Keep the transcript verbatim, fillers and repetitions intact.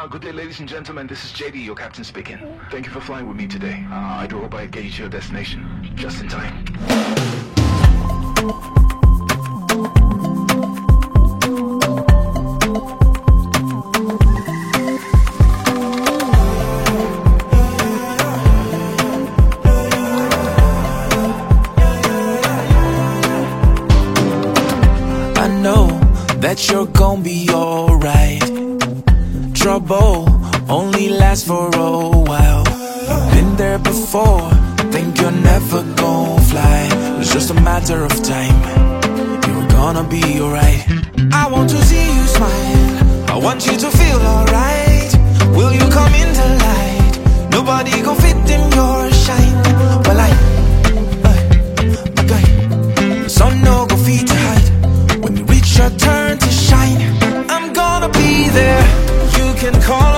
Uh, good day, ladies and gentlemen. This is J D, your captain speaking. Thank you for flying with me today. Uh, I do hope I get you to your destination just in time. I know that you're gonna be alright. Trouble only lasts for a while. Been there before, think you're never gonna fly. It's just a matter of time. You're gonna be alright. I want to see you smile. I want you to feel alright. Will you come into light? Nobody gon' fit in your shine. Well, I, I, I got sun no go feet to hide. When you reach your turn to shine, I'm gonna be there. You can call